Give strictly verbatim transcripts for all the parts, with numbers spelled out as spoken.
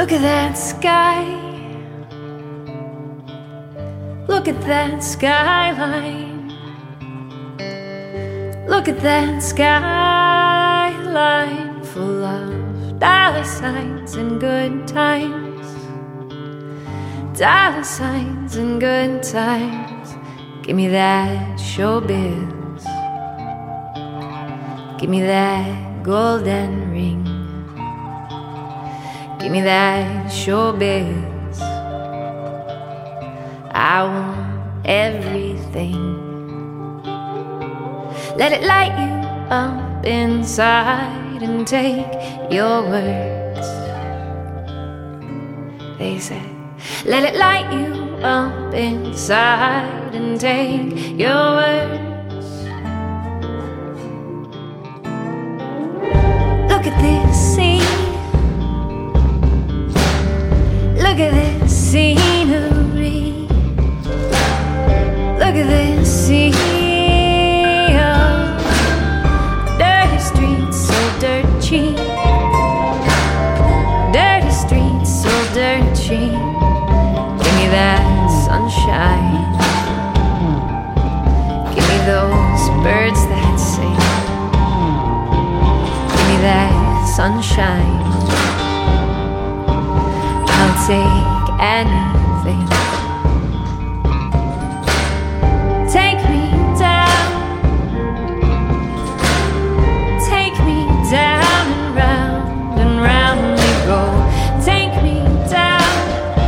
Look at that sky. Look at that skyline. Look at that skyline full of dollar signs and good times. Dollar signs and good times. Give me that showbiz. Give me that golden ring. Give me that showbiz. I want everything. Let it light you up inside and take your words. They said, let it light you up inside and take your words. Look at this scene. Look at this scenery. Look at this sea of dirty streets, so dirt cheap. Dirty streets, so dirt cheap. Give me that sunshine. Give me those birds that sing. Give me that sunshine. I'll take anything. Take me down. Take me down and round and round we go. Take me down.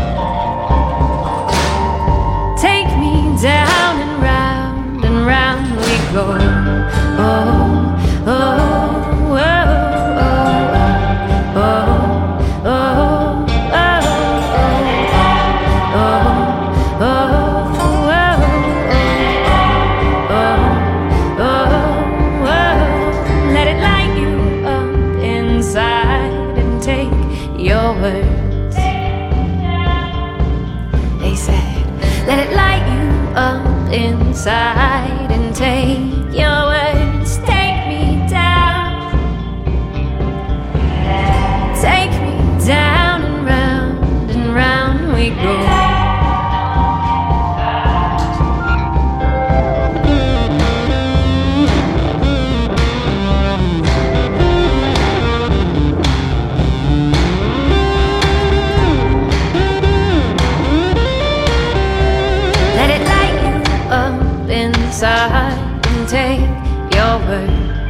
Take me down and round and round we go. Oh, oh, oh, oh, oh, oh, oh. Your words. They said, let it light you up inside and take your words. Take me down. Take me down and round and round we go. Inside and take your word.